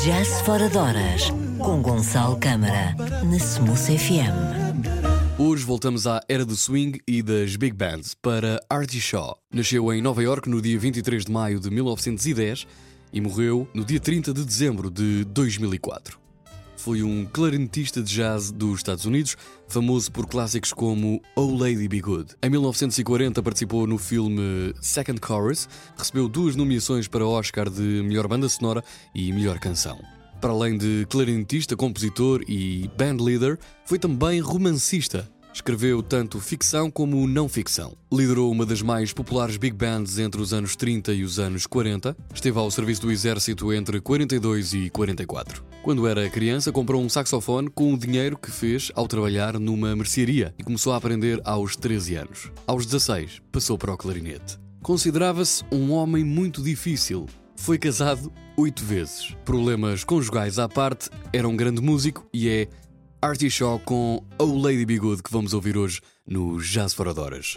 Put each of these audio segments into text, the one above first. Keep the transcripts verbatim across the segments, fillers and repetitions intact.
Jazz Fora de Horas, com Gonçalo Câmara, na Smooth F M. Hoje voltamos à era do swing e das big bands para Artie Shaw. Nasceu em Nova Iorque no dia vinte e três de maio de mil novecentos e dez e morreu no dia trinta de dezembro de dois mil e quatro. Foi um clarinetista de jazz dos Estados Unidos, famoso por clássicos como Oh Lady Be Good. Em mil novecentos e quarenta participou no filme Second Chorus, recebeu duas nomeações para Oscar de melhor banda sonora e melhor canção. Para além de clarinetista, compositor e bandleader, foi também romancista. Escreveu tanto ficção como não ficção. Liderou uma das mais populares big bands entre os anos trinta e os anos quarenta. Esteve ao serviço do exército entre quarenta e dois e quarenta e quatro. Quando era criança, comprou um saxofone com o dinheiro que fez ao trabalhar numa mercearia e começou a aprender aos treze anos. Aos dezasseis, passou para o clarinete. Considerava-se um homem muito difícil. Foi casado oito vezes. Problemas conjugais à parte, era um grande músico e é Artie Shaw com Oh Lady Be Good que vamos ouvir hoje no Jazz Fora de Horas.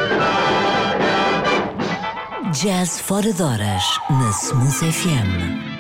Jazz Fora de Horas, na Smooth F M.